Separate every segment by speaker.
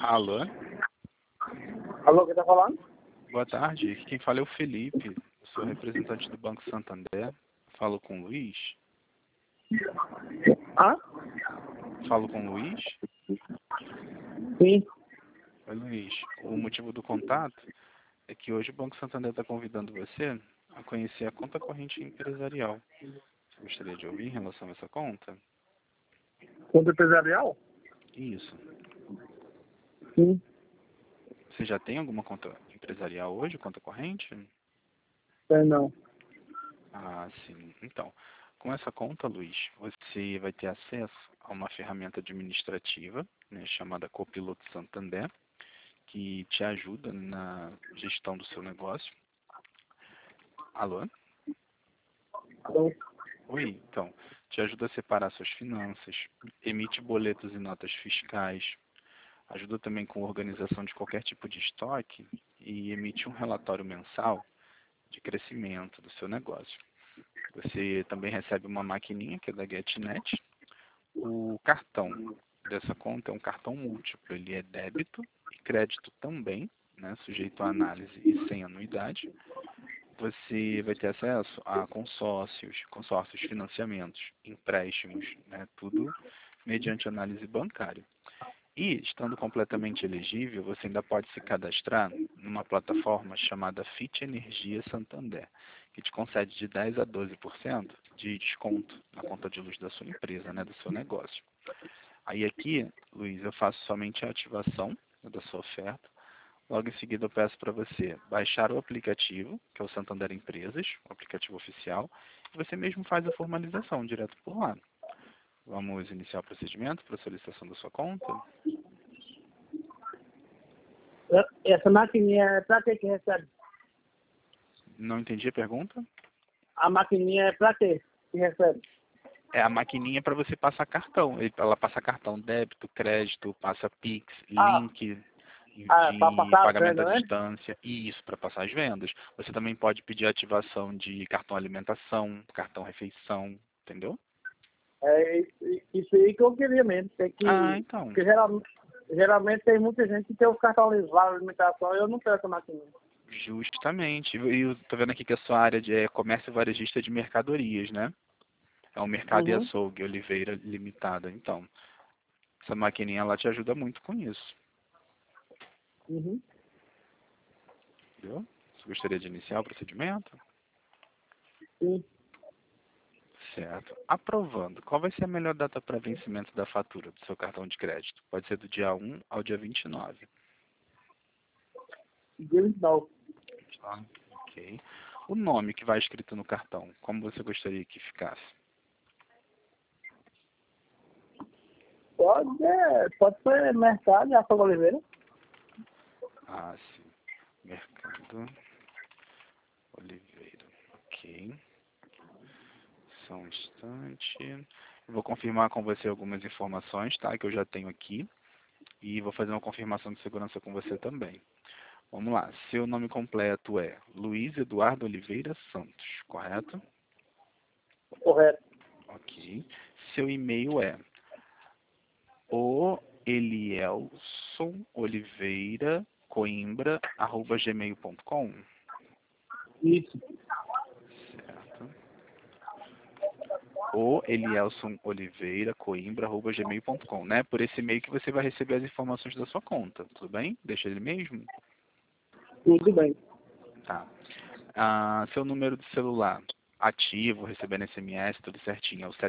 Speaker 1: Alô?
Speaker 2: Alô, quem tá falando?
Speaker 1: Boa tarde. Aqui quem fala é o Felipe. Eu sou representante do Banco Santander. Falo com o Luiz.
Speaker 2: Hã?
Speaker 1: Falo com o Luiz.
Speaker 2: Sim.
Speaker 1: Oi, Luiz. O motivo do contato é que hoje o Banco Santander está convidando você a conhecer a conta corrente empresarial. Você gostaria de ouvir em relação a essa conta?
Speaker 2: Conta empresarial?
Speaker 1: Isso.
Speaker 2: Sim.
Speaker 1: Você já tem alguma conta empresarial hoje, conta corrente?
Speaker 2: Não.
Speaker 1: Ah, sim. Então, com essa conta, Luiz, você vai ter acesso a uma ferramenta administrativa, né, chamada Copiloto Santander, que te ajuda na gestão do seu negócio. Alô?
Speaker 2: Alô?
Speaker 1: Oi, então, te ajuda a separar suas finanças, emite boletos e notas fiscais, ajuda também com a organização de qualquer tipo de estoque e emite um relatório mensal de crescimento do seu negócio. Você também recebe uma maquininha que é da GetNet. O cartão dessa conta é um cartão múltiplo, ele é débito e crédito também, né, sujeito a análise e sem anuidade. Você vai ter acesso a consórcios, financiamentos, empréstimos, né, tudo mediante análise bancária. E, estando completamente elegível, você ainda pode se cadastrar numa plataforma chamada Fit Energia Santander, que te concede de 10 a 12% de desconto na conta de luz da sua empresa, né, do seu negócio. Aí aqui, Luiz, eu faço somente a ativação da sua oferta. Logo em seguida eu peço para você baixar o aplicativo, que é o Santander Empresas, o aplicativo oficial, e você mesmo faz a formalização direto por lá. Vamos iniciar o procedimento para a solicitação da sua conta?
Speaker 2: Essa maquininha é pra que recebe?
Speaker 1: Não entendi a pergunta?
Speaker 2: A maquininha é pra que recebe?
Speaker 1: É a maquininha para você passar cartão. Ela passa cartão débito, crédito, passa Pix,
Speaker 2: Ah,
Speaker 1: link
Speaker 2: pra
Speaker 1: de
Speaker 2: passar as
Speaker 1: pagamento à
Speaker 2: vendas, né?
Speaker 1: distância. E isso para passar as vendas. Você também pode pedir ativação de cartão alimentação, cartão refeição, entendeu?
Speaker 2: É isso aí que eu queria mesmo. Tem
Speaker 1: Ah,
Speaker 2: que...
Speaker 1: então.
Speaker 2: Porque geralmente tem muita gente que tem os cartões de alimentação e eu não tenho essa maquininha.
Speaker 1: Justamente. E eu tô vendo aqui que a sua área é comércio varejista de mercadorias, né? É um mercado e
Speaker 2: Uhum.
Speaker 1: açougue, Oliveira Limitada. Então, essa maquininha ela te ajuda muito com isso.
Speaker 2: Uhum.
Speaker 1: Entendeu? Você gostaria de iniciar o procedimento?
Speaker 2: Sim.
Speaker 1: Certo. Aprovando, qual vai ser a melhor data para vencimento da fatura do seu cartão de crédito? Pode ser do dia 1 ao dia 29.
Speaker 2: Não.
Speaker 1: Ah, ok. O nome que vai escrito no cartão, como você gostaria que ficasse?
Speaker 2: Pode ser mercado, Jacob Oliveira.
Speaker 1: Ah, sim. Mercado Oliveira. Ok. Só um instante. Eu vou confirmar com você algumas informações, tá? Que eu já tenho aqui. E vou fazer uma confirmação de segurança com você também. Vamos lá. Seu nome completo é Luiz Eduardo Oliveira Santos, correto?
Speaker 2: Correto.
Speaker 1: Ok. Seu e-mail é oelielsonoliveiracoimbra@gmail.com.
Speaker 2: Isso.
Speaker 1: Certo. oelielsonoliveiracoimbra@gmail.com, né? Por esse e-mail que você vai receber as informações da sua conta, tudo bem? Deixa ele mesmo?
Speaker 2: Tudo bem.
Speaker 1: Tá. Seu número de celular ativo, recebendo SMS, tudo certinho, é o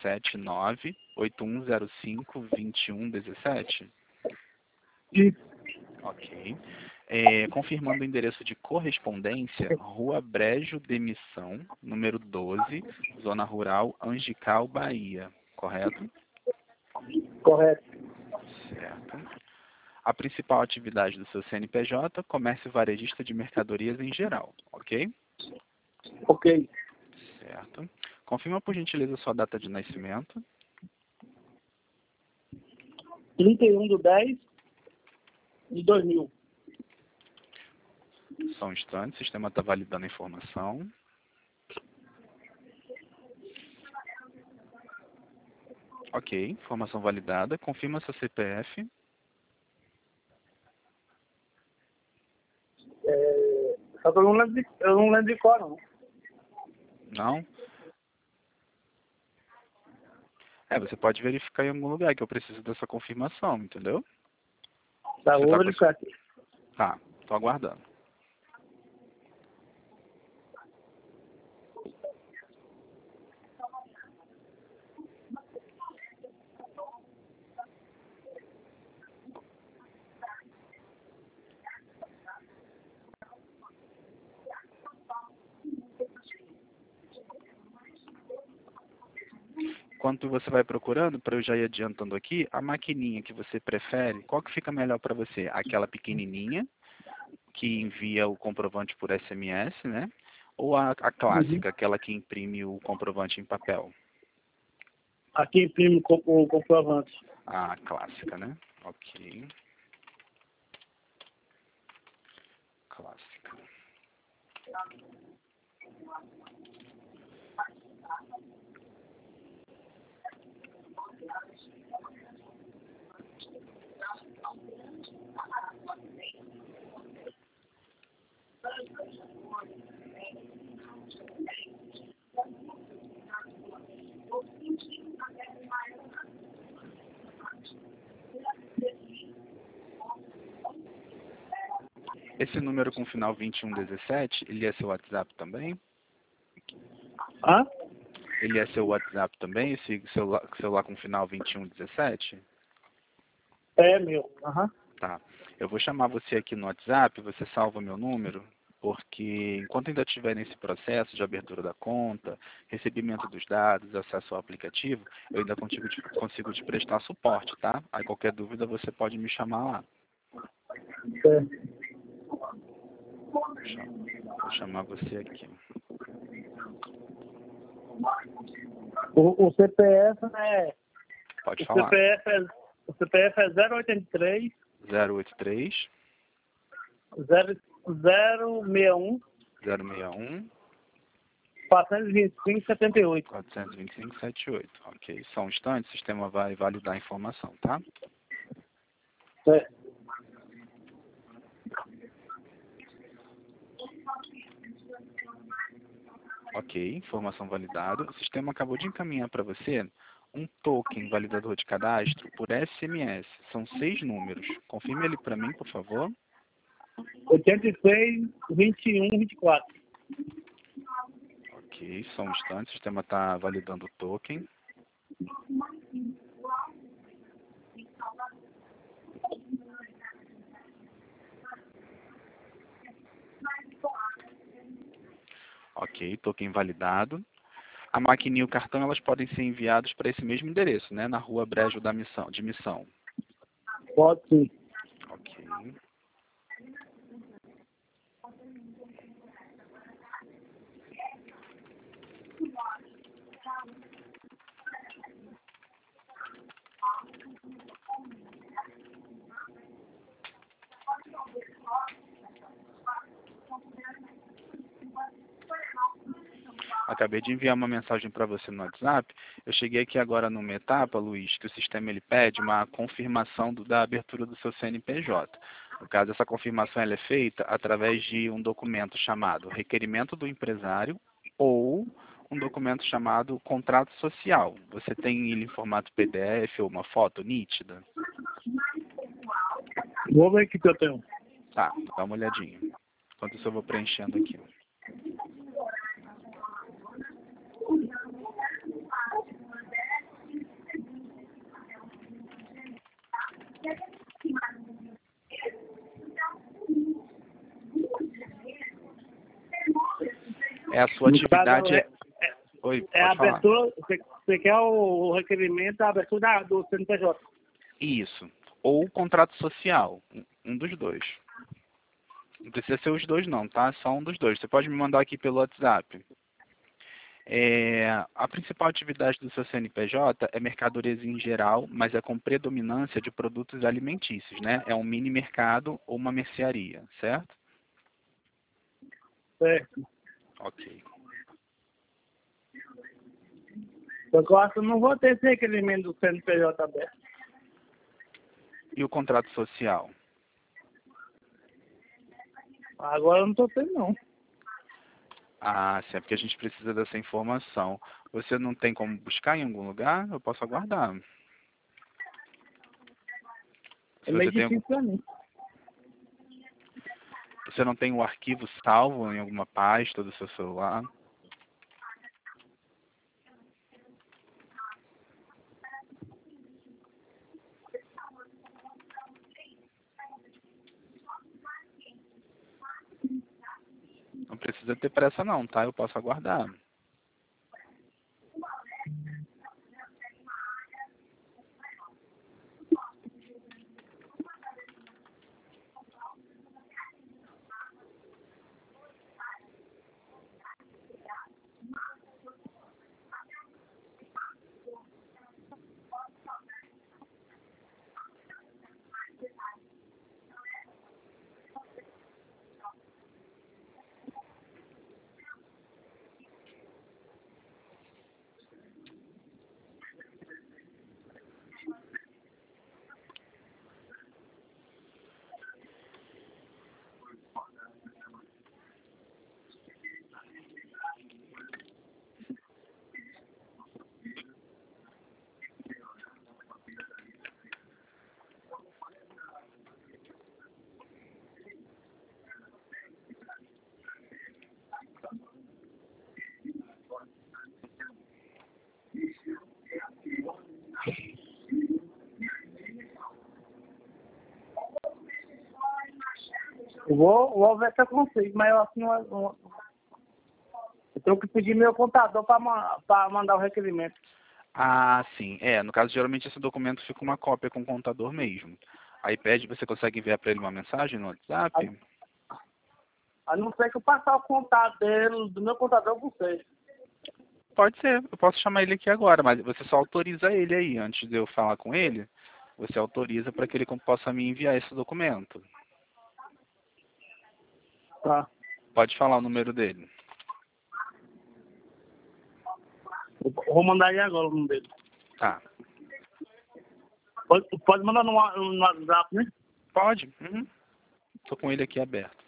Speaker 1: 779-8105-2117?
Speaker 2: Isso.
Speaker 1: Ok. Confirmando o endereço de correspondência, Rua Brejo de Missão, número 12, Zona Rural, Angical, Bahia, correto?
Speaker 2: Correto.
Speaker 1: Certo. A principal atividade do seu CNPJ, comércio varejista de mercadorias em geral, ok?
Speaker 2: Ok.
Speaker 1: Certo. Confirma, por gentileza, sua data de nascimento.
Speaker 2: 31/10/2000.
Speaker 1: Só um instante, o sistema está validando a informação. Ok, informação validada. Confirma seu CPF.
Speaker 2: Só que eu não lembro de cor, não.
Speaker 1: Não? Você pode verificar em algum lugar que eu preciso dessa confirmação, entendeu?
Speaker 2: Tá,
Speaker 1: Você
Speaker 2: vou
Speaker 1: tá
Speaker 2: verificar aqui.
Speaker 1: Tá, tô aguardando. Enquanto você vai procurando, para eu já ir adiantando aqui, a maquininha que você prefere, qual que fica melhor para você? Aquela pequenininha, que envia o comprovante por SMS, né? Ou a
Speaker 2: Uhum.
Speaker 1: clássica, aquela que imprime o comprovante em papel?
Speaker 2: Aqui imprime o comprovante.
Speaker 1: A clássica, né? Ok. Clássica. Esse número com final 2117, ele é seu WhatsApp também?
Speaker 2: Hã?
Speaker 1: Ele é seu WhatsApp também, esse celular com final 2117?
Speaker 2: É meu. Aham.
Speaker 1: Tá. Eu vou chamar você aqui no WhatsApp, você salva meu número, porque enquanto ainda estiver nesse processo de abertura da conta, recebimento dos dados, acesso ao aplicativo, eu ainda consigo te prestar suporte, tá? Aí qualquer dúvida você pode me chamar lá.
Speaker 2: É.
Speaker 1: Vou chamar você aqui.
Speaker 2: O CPF é...
Speaker 1: Pode
Speaker 2: O
Speaker 1: falar.
Speaker 2: CPF é 083
Speaker 1: 083
Speaker 2: 061
Speaker 1: 061
Speaker 2: 425 78.
Speaker 1: 425 78. Ok. Só um instante, o sistema vai validar a informação, tá?
Speaker 2: É.
Speaker 1: Ok, informação validada. O sistema acabou de encaminhar para você um token validador de cadastro por SMS. São 6 números. Confirme ele para mim, por favor.
Speaker 2: 86 21 24.
Speaker 1: Ok, só um instante. O sistema está validando o token. Ok, token validado. A maquininha e o cartão, elas podem ser enviados para esse mesmo endereço, né? Na rua Brejo de Missão.
Speaker 2: Pode sim.
Speaker 1: Ok. Acabei de enviar uma mensagem para você no WhatsApp. Eu cheguei aqui agora numa etapa, Luiz, que o sistema ele pede uma confirmação da abertura do seu CNPJ. No caso, essa confirmação ela é feita através de um documento chamado requerimento do empresário ou um documento chamado contrato social. Você tem ele em formato PDF ou uma foto nítida?
Speaker 2: Vou ver aqui que eu tenho.
Speaker 1: Tá, dá uma olhadinha. Enquanto isso eu vou preenchendo aqui. É a sua
Speaker 2: No caso,
Speaker 1: atividade... Oi,
Speaker 2: é a
Speaker 1: pode falar.
Speaker 2: abertura, você quer o requerimento da abertura do CNPJ.
Speaker 1: Isso. Ou contrato social. Um dos dois. Não precisa ser os dois não, tá? Só um dos dois. Você pode me mandar aqui pelo WhatsApp. A principal atividade do seu CNPJ é mercadorias em geral, mas é com predominância de produtos alimentícios, né? É um mini mercado ou uma mercearia, certo?
Speaker 2: Certo.
Speaker 1: Ok.
Speaker 2: Eu acho que eu não vou ter esse requerimento do CNPJ aberto.
Speaker 1: E o contrato social?
Speaker 2: Agora eu não tô tendo, não.
Speaker 1: Ah, sim, é porque a gente precisa dessa informação. Você não tem como buscar em algum lugar? Eu posso aguardar.
Speaker 2: É
Speaker 1: Se
Speaker 2: meio
Speaker 1: você tem,
Speaker 2: difícil pra mim.
Speaker 1: você não tem o arquivo salvo em alguma pasta do seu celular? Não precisa ter pressa não, tá? Eu posso aguardar.
Speaker 2: Eu vou ver se eu consigo, mas eu assim, eu tenho que pedir meu contador para mandar o requerimento.
Speaker 1: Ah, sim. É, no caso, geralmente esse documento fica uma cópia com o contador mesmo. Aí pede, você consegue enviar para ele uma mensagem no WhatsApp?
Speaker 2: A não ser que eu passar o contato dele, do meu contador com vocês.
Speaker 1: Pode ser, eu posso chamar ele aqui agora, mas você só autoriza ele aí, antes de eu falar com ele, você autoriza para que ele possa me enviar esse documento.
Speaker 2: Tá.
Speaker 1: Pode falar o número dele.
Speaker 2: Eu vou mandar aí agora o nome dele.
Speaker 1: Tá.
Speaker 2: Pode mandar no WhatsApp, né?
Speaker 1: Pode. Uhum. Tô com ele aqui aberto.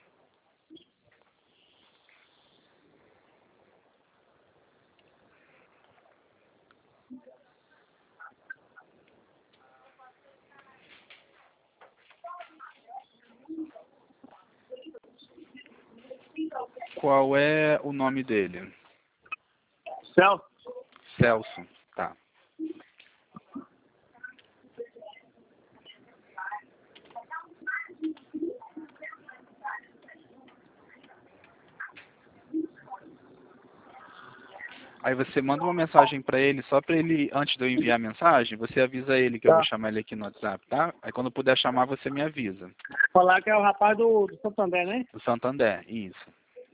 Speaker 1: Qual é o nome dele?
Speaker 2: Celso.
Speaker 1: Celso. Tá. Aí você manda uma mensagem para ele, só para ele, antes de eu enviar a mensagem, você avisa ele que eu vou
Speaker 2: Tá.
Speaker 1: chamar ele aqui no WhatsApp, tá? Aí quando puder chamar, você me avisa.
Speaker 2: Falar que é o rapaz do Santander, né?
Speaker 1: Do Santander, isso.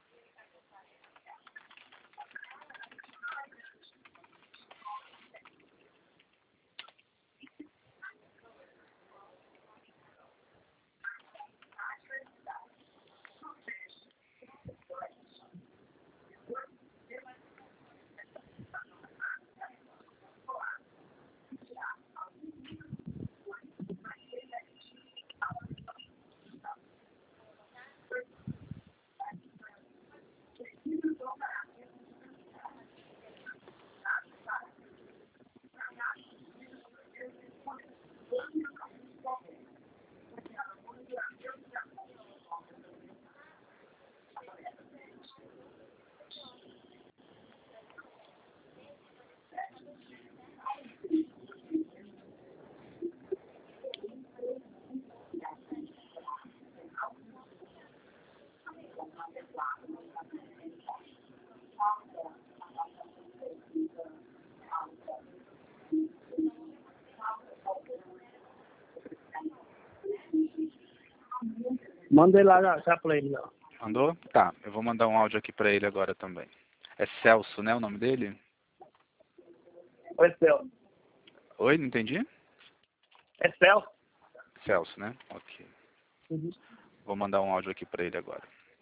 Speaker 2: Manda ele lá já pra ele. Ó.
Speaker 1: Mandou? Tá, eu vou mandar um áudio aqui para ele agora também. É Celso, né, o nome dele?
Speaker 2: Oi, Celso.
Speaker 1: Oi, não entendi?
Speaker 2: É Celso.
Speaker 1: Celso, né? Ok.
Speaker 2: Uhum.
Speaker 1: Vou mandar um áudio aqui para ele agora.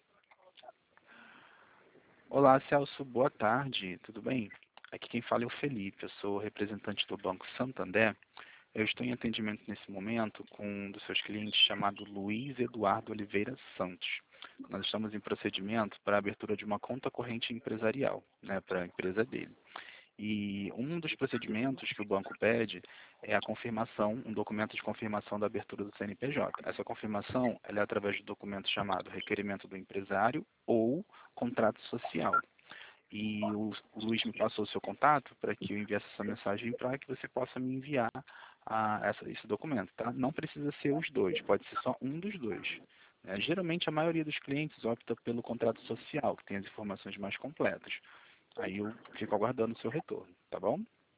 Speaker 1: Olá, Celso, boa tarde, tudo bem? Aqui quem fala é o Felipe, eu sou representante do Banco Santander. Eu estou em atendimento nesse momento com um dos seus clientes chamado Luiz Eduardo Oliveira Santos. nós estamos em procedimento para a abertura de uma conta corrente empresarial, né, para a empresa dele. E um dos procedimentos que o banco pede é a confirmação, um documento de confirmação da abertura do CNPJ. Essa confirmação ela é através de um documento chamado requerimento do empresário ou contrato social. E o Luiz me passou o seu contato para que eu enviasse essa mensagem para que você possa me enviar esse documento, tá? Não precisa ser os dois, pode ser só um dos dois. Geralmente a maioria dos clientes opta pelo contrato social, que tem as informações mais completas. Aí eu fico aguardando o seu retorno, tá bom?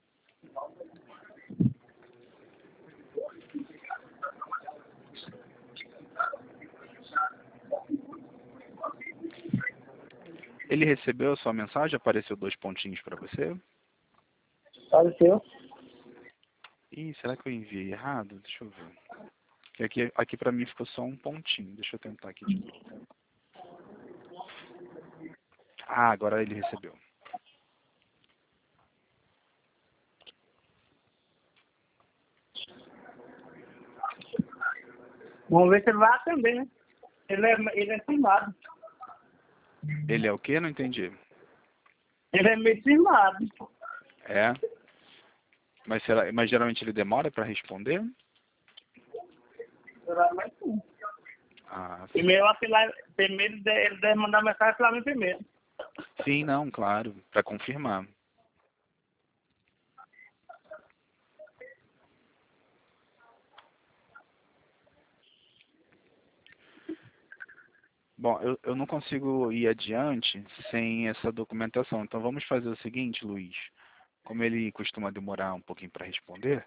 Speaker 1: Ele recebeu a sua mensagem? Apareceu 2 pontinhos para você?
Speaker 2: Apareceu.
Speaker 1: Ih, será que eu enviei errado? Deixa eu ver. Aqui para mim ficou só um pontinho. Deixa eu tentar aqui de novo. Ah, agora ele recebeu.
Speaker 2: Vamos ver se ele vai atender, né? Ele é firmado.
Speaker 1: Ele é o quê? Não entendi.
Speaker 2: Ele é meio firmado.
Speaker 1: É? Mas geralmente ele demora para responder?
Speaker 2: Geralmente sim.
Speaker 1: Ah, sim.
Speaker 2: Primeiro ele deve mandar mensagem para mim primeiro.
Speaker 1: Sim, não, claro, para confirmar. Bom, eu não consigo ir adiante sem essa documentação. Então vamos fazer o seguinte, Luiz. Como ele costuma demorar um pouquinho para responder,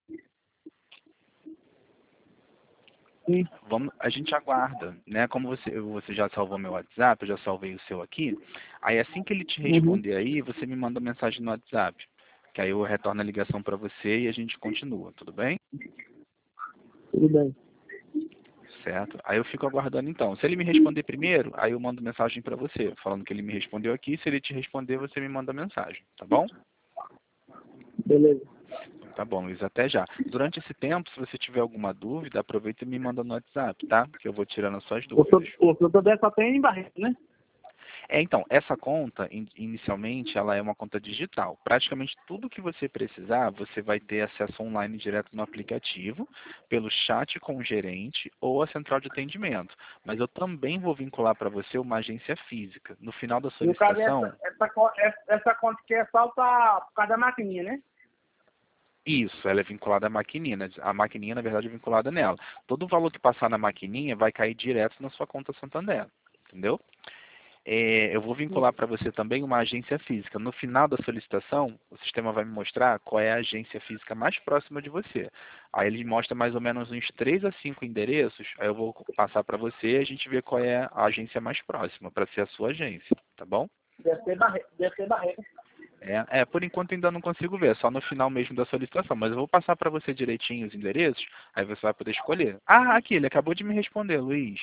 Speaker 2: Sim.
Speaker 1: a gente aguarda, né? Como você já salvou meu WhatsApp, eu já salvei o seu aqui. Aí assim que ele te responder aí, você me manda uma mensagem no WhatsApp. Que aí eu retorno a ligação para você e a gente continua, tudo bem?
Speaker 2: Tudo bem.
Speaker 1: Certo? Aí eu fico aguardando então. Se ele me responder primeiro, aí eu mando mensagem para você, falando que ele me respondeu aqui. Se ele te responder, você me manda mensagem, tá bom?
Speaker 2: Beleza.
Speaker 1: Tá bom, Luiz, até já. Durante esse tempo, se você tiver alguma dúvida, aproveita e me manda no WhatsApp, tá? Que eu vou tirando as suas dúvidas.
Speaker 2: O fruto dessa só tem em Barreto, né?
Speaker 1: Então, essa conta, inicialmente, ela é uma conta digital. Praticamente tudo que você precisar, você vai ter acesso online direto no aplicativo, pelo chat com o gerente ou a central de atendimento. Mas eu também vou vincular para você uma agência física. No final da
Speaker 2: E o caso
Speaker 1: solicitação...
Speaker 2: essa conta que é só por causa da maquininha, né?
Speaker 1: Isso, ela é vinculada à maquininha. A maquininha, na verdade, é vinculada nela. Todo o valor que passar na maquininha vai cair direto na sua conta Santander. Entendeu? Eu vou vincular para você também uma agência física. No final da solicitação, o sistema vai me mostrar qual é a agência física mais próxima de você. Aí ele mostra mais ou menos uns 3 a 5 endereços. Aí eu vou passar para você e a gente vê qual é a agência mais próxima para ser a sua agência. Tá bom?
Speaker 2: Deve ser Barreto.
Speaker 1: Por enquanto ainda não consigo ver, só no final mesmo da solicitação, mas eu vou passar para você direitinho os endereços, aí você vai poder escolher. Ah, aqui, ele acabou de me responder, Luiz.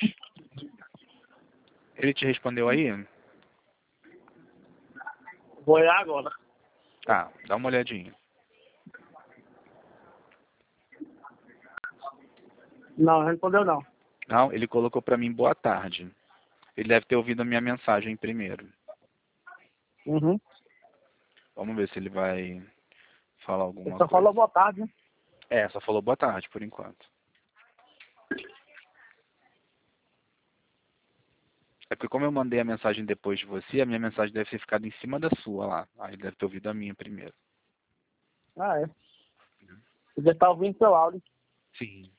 Speaker 1: Ele te respondeu aí?
Speaker 2: Vou olhar agora.
Speaker 1: Tá, dá uma olhadinha.
Speaker 2: Não respondeu não.
Speaker 1: Não, ele colocou para mim boa tarde. Ele deve ter ouvido a minha mensagem primeiro.
Speaker 2: Uhum.
Speaker 1: Vamos ver se ele vai falar
Speaker 2: Ele
Speaker 1: alguma
Speaker 2: só
Speaker 1: coisa.
Speaker 2: falou boa tarde, né?
Speaker 1: Só falou boa tarde por enquanto. É porque como eu mandei a mensagem depois de você, a minha mensagem deve ter ficado em cima da sua lá. Aí ele deve ter ouvido a minha primeiro.
Speaker 2: Ah, é. Você já tá ouvindo seu áudio.
Speaker 1: Sim.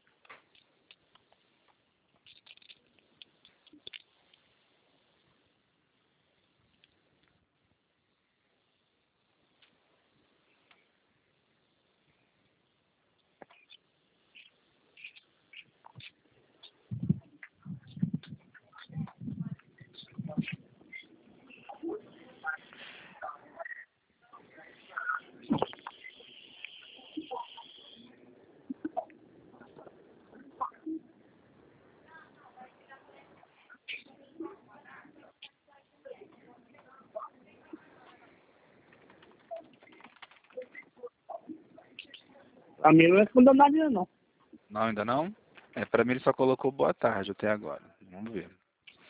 Speaker 2: A mim não respondeu nada não.
Speaker 1: Não, ainda não? Para mim ele só colocou boa tarde até agora. Vamos ver.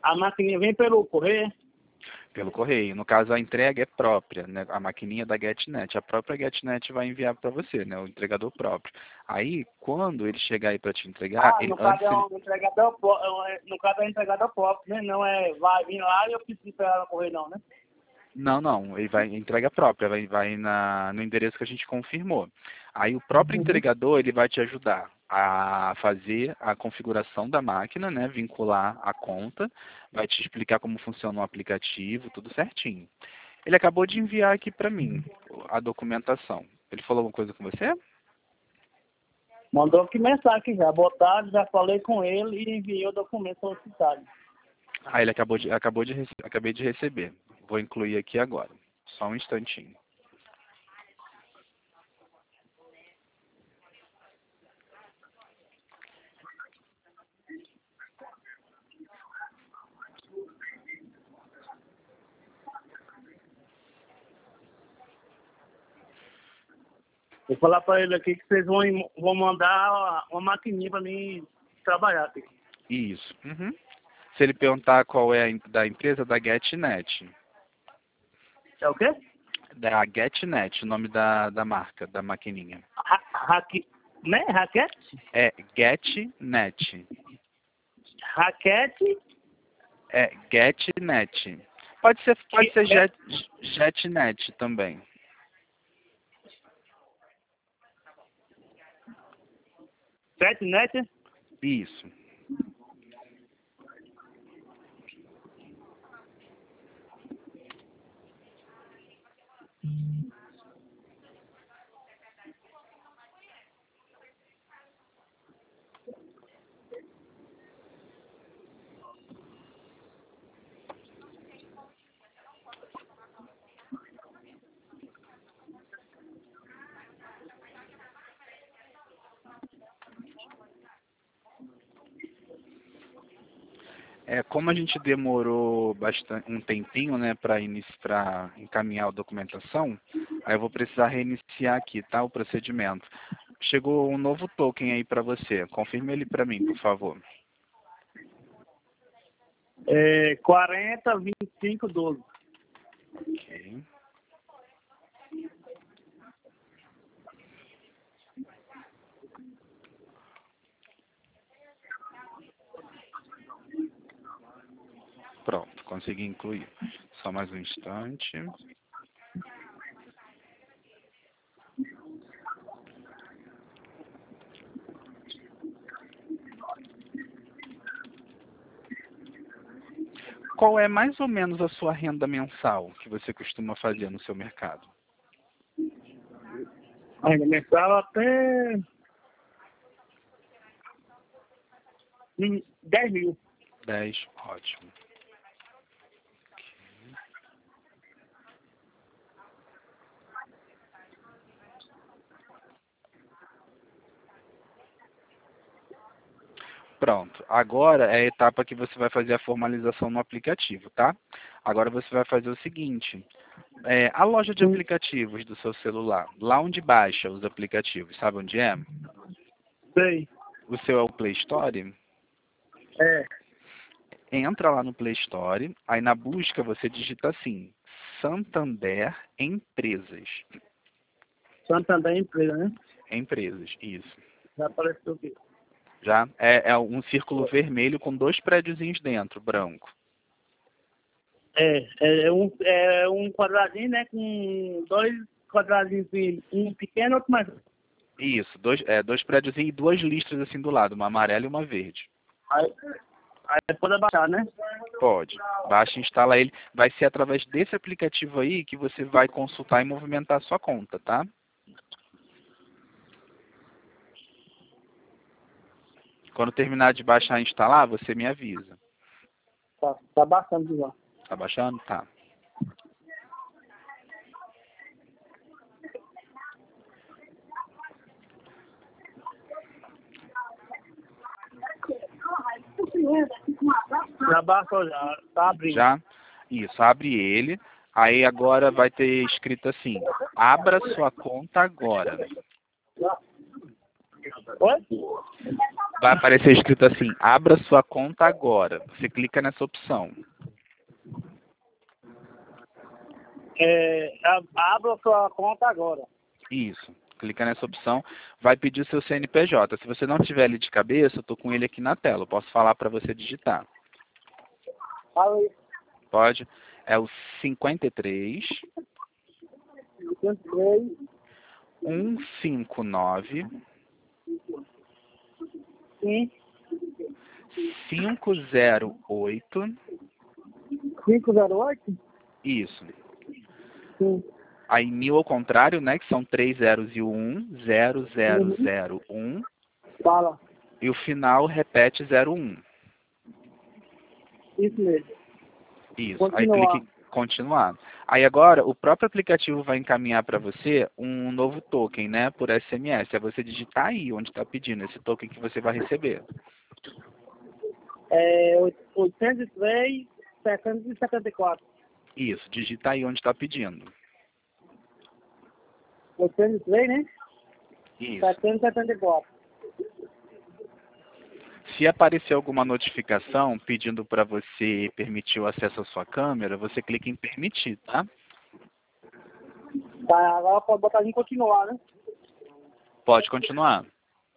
Speaker 2: A maquininha vem pelo correio?
Speaker 1: Pelo correio. No caso, a entrega é própria, né? A maquininha da GetNet. A própria GetNet vai enviar para você, né? O entregador próprio. Aí, quando ele chegar aí para te entregar,
Speaker 2: No caso é um entregador, no caso é um entregador próprio, né? Não é, vai vir lá e eu preciso esperar no correio não, né?
Speaker 1: Não, ele vai entrega própria, vai no endereço que a gente confirmou. Aí o próprio entregador, ele vai te ajudar a fazer a configuração da máquina, né, vincular a conta, vai te explicar como funciona o aplicativo, tudo certinho. Ele acabou de enviar aqui para mim a documentação. Ele falou alguma coisa com você?
Speaker 2: Mandou aqui mensagem já. Boa tarde, já falei com ele e enviei o documento solicitado.
Speaker 1: Ah, ele acabei de receber. Vou incluir aqui agora. Só um instantinho.
Speaker 2: Vou falar para ele aqui que vocês vão mandar uma maquininha para mim trabalhar aqui.
Speaker 1: Isso. Uhum. Se ele perguntar qual é da empresa, da GetNet.
Speaker 2: É o quê?
Speaker 1: Da GetNet, o nome da marca, da maquininha.
Speaker 2: Né? Raquete?
Speaker 1: É GetNet.
Speaker 2: Raquete?
Speaker 1: É GetNet. Pode ser JetNet também.
Speaker 2: JetNet?
Speaker 1: Isso. Como a gente demorou bastante um tempinho, né, para encaminhar a documentação, aí eu vou precisar reiniciar aqui, tá, o procedimento. Chegou um novo token aí para você. Confirme ele para mim, por favor.
Speaker 2: 402512.
Speaker 1: Ok. Pronto, consegui incluir. Só mais um instante. Qual é mais ou menos a sua renda mensal que você costuma fazer no seu mercado?
Speaker 2: Ainda mensal até 10 mil.
Speaker 1: 10, ótimo. Pronto, agora é a etapa que você vai fazer a formalização no aplicativo, tá? Agora você vai fazer o seguinte, a loja de aplicativos do seu celular, lá onde baixa os aplicativos, sabe onde é?
Speaker 2: Sei.
Speaker 1: O seu é o Play Store?
Speaker 2: É.
Speaker 1: Entra lá no Play Store, aí na busca você digita assim, Santander Empresas.
Speaker 2: Santander empresa, né?
Speaker 1: Empresas, isso.
Speaker 2: Já apareceu aqui.
Speaker 1: Já é um círculo vermelho com 2 prédiozinhos dentro, branco.
Speaker 2: É um quadradinho, né? Com 2 quadradinhos, um pequeno e outro mais.
Speaker 1: Isso, 2 prédiozinhos e 2 listras assim do lado, uma amarela e uma verde.
Speaker 2: Aí pode baixar, né?
Speaker 1: Pode. Baixa e instala ele. Vai ser através desse aplicativo aí que você vai consultar e movimentar a sua conta, tá? Quando terminar de baixar e instalar, você me avisa.
Speaker 2: Tá baixando já.
Speaker 1: Tá baixando? Tá.
Speaker 2: Já baixou já. Tá abrindo.
Speaker 1: Já? Isso, abre ele. Aí agora vai ter escrito assim, abra sua conta agora.
Speaker 2: Oi?
Speaker 1: vai aparecer escrito assim, abra sua conta agora. Você clica nessa opção.
Speaker 2: Abra sua conta agora.
Speaker 1: Isso. Clica nessa opção, vai pedir o seu CNPJ. Se você não tiver ele de cabeça, eu estou com ele aqui na tela. Eu posso falar para você digitar.
Speaker 2: Fala aí.
Speaker 1: Pode? É o 53
Speaker 2: 53,
Speaker 1: 159
Speaker 2: sim,
Speaker 1: 508.
Speaker 2: 508,
Speaker 1: Isso.
Speaker 2: sim.
Speaker 1: Aí 1000 ao contrário, né? Que são 3 zeros e o 1. 0001.
Speaker 2: Fala.
Speaker 1: E o final repete 01.
Speaker 2: Isso mesmo.
Speaker 1: Isso.
Speaker 2: Continuar.
Speaker 1: Aí clique em continuar. Aí agora o próprio aplicativo vai encaminhar para você um novo token, né? Por SMS. É você digitar aí onde está pedindo esse token que você vai receber.
Speaker 2: 803, 774.
Speaker 1: Isso. Digita aí onde está pedindo.
Speaker 2: 803, né?
Speaker 1: Isso.
Speaker 2: 774.
Speaker 1: Se aparecer alguma notificação pedindo para você permitir o acesso à sua câmera, você clica em permitir, tá?
Speaker 2: Tá, agora pode botar em continuar, né?
Speaker 1: Pode continuar.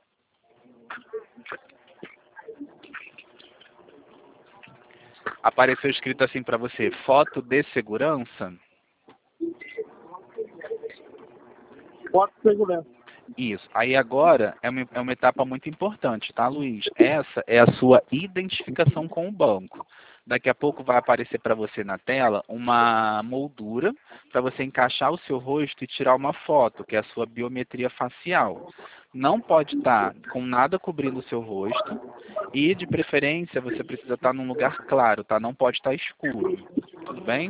Speaker 1: Apareceu escrito assim para você, foto de segurança?
Speaker 2: Foto de segurança.
Speaker 1: Isso. Aí agora é uma etapa muito importante, tá, Luiz? Essa é a sua identificação com o banco. Daqui a pouco vai aparecer para você na tela uma moldura para você encaixar o seu rosto e tirar uma foto, que é a sua biometria facial. Não pode estar com nada cobrindo o seu rosto e, de preferência, você precisa estar num lugar claro, tá? Não pode estar escuro. Tudo bem?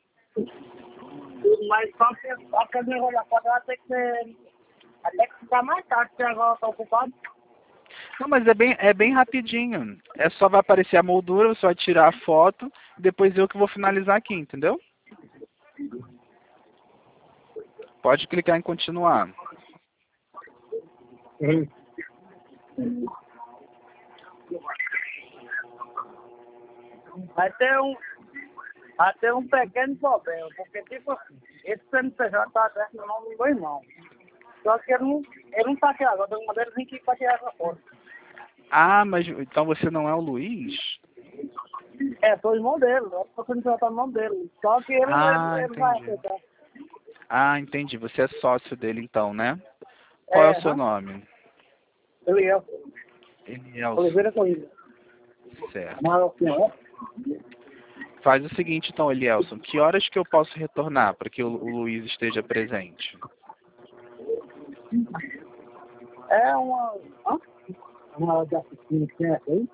Speaker 2: Mas só que a minha olhar foto vai ter que ser. Até que ficar mais tarde, porque agora tá ocupado.
Speaker 1: Não, mas é bem rapidinho. É só vai aparecer a moldura, você vai tirar a foto, e depois eu que vou finalizar aqui, entendeu? Pode clicar em continuar.
Speaker 2: Vai ter um pequeno problema, porque tipo assim, esse CNPJ tá aberto no nome do meu irmão. Só que ele não tá aqui agora, eu mandei ele vir aqui pra tirar essa foto.
Speaker 1: Ah, mas então você não é o Luiz?
Speaker 2: Sou o irmão dele, o CNPJ tá no nome dele. Só que ele vai
Speaker 1: Entendi.
Speaker 2: aceitar.
Speaker 1: Ah, entendi. Você é sócio dele então, né? Qual é o seu nome?
Speaker 2: Eliel.
Speaker 1: Elielson.
Speaker 2: Oliveira Corrida.
Speaker 1: Certo.
Speaker 2: Marroquino.
Speaker 1: Faz o seguinte então, Elielson. Que horas que eu posso retornar para que o Luiz esteja presente?
Speaker 2: É uma... Hã? Uma hora de assistência que tem aqui.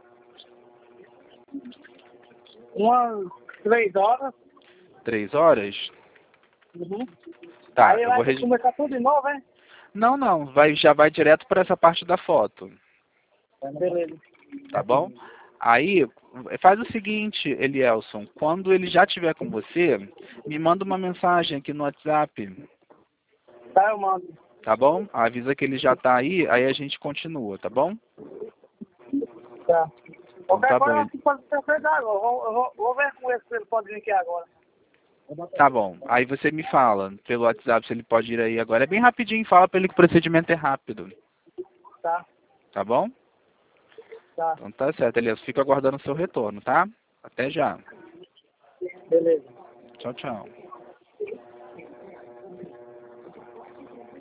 Speaker 2: Umas 3 horas.
Speaker 1: 3 horas?
Speaker 2: Uhum.
Speaker 1: Tá,
Speaker 2: Aí
Speaker 1: eu vou
Speaker 2: vai começar tudo de novo, hein?
Speaker 1: Não, já vai direto para essa parte da foto,
Speaker 2: Beleza.
Speaker 1: tá bom? Aí, faz o seguinte, Elielson, quando ele já estiver com você, me manda uma mensagem aqui no WhatsApp,
Speaker 2: Tá, eu mando.
Speaker 1: tá bom? Avisa que ele já tá aí a gente continua, tá bom?
Speaker 2: Tá. Qualquer
Speaker 1: tá
Speaker 2: coisa
Speaker 1: bom.
Speaker 2: assim pode ser feito agora. Vou ver com ele se ele pode vir aqui agora.
Speaker 1: Tá bom. Aí você me fala pelo WhatsApp se ele pode ir aí agora. É bem rapidinho, fala pra ele que o procedimento é rápido.
Speaker 2: Tá.
Speaker 1: Tá bom?
Speaker 2: Tá.
Speaker 1: Então tá certo, Elielson. Fico aguardando o seu retorno, tá? Até já.
Speaker 2: Beleza.
Speaker 1: Tchau, tchau.